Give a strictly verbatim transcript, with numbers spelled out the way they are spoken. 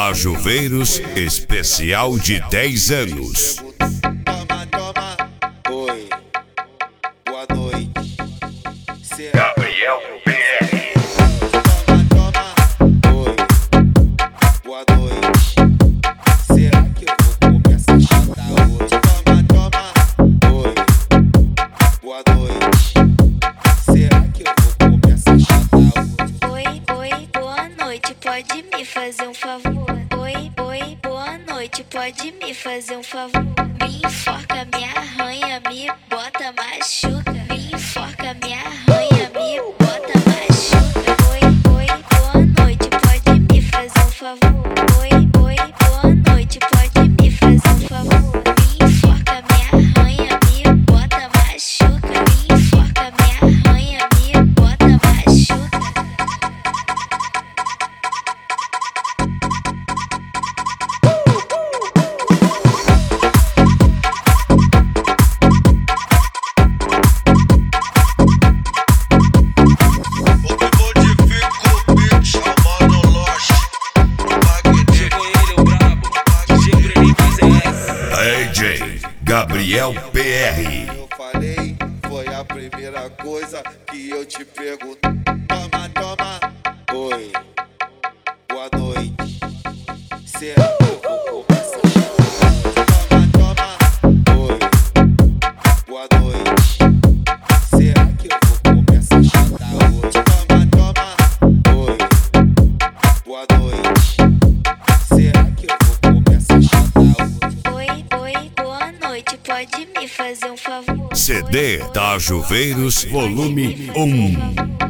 da Juveiros, especial de dez anos. Toma, toma, oi, boa noite. Cê... Gabriel P R. Toma, toma, oi, boa noite. Será que eu vou começar a chatar hoje? Toma, toma, oi, boa noite. Será que eu vou começar a chatar hoje? Oi, oi, boa noite, pode me fazer um favor? Oi, oi, boa noite, pode me fazer um favor? Me enforca, me arranha, me bota, machuca. Me enforca, me arranha, me bota, machuca. Oi, oi, boa noite, pode me fazer um favor? Oi, oi, boa noite, pode me fazer um favor? Me enforca, me arranha, me bota, machuca. Me enforca, me arranha, me bota, machuca. D J Gabriel P R. Eu falei, foi a primeira coisa que eu te pergunto. Toma, toma, oi, boa noite. Será que eu vou começar a chatar? Toma, toma, oi, boa noite. Será que eu vou começar a chatar hoje? Toma, toma, oi, boa noite. Será que eu vou começar a chatar hoje? Oi, oi, boa noite, pode me fazer um favor? C D da Juveiros, volume um.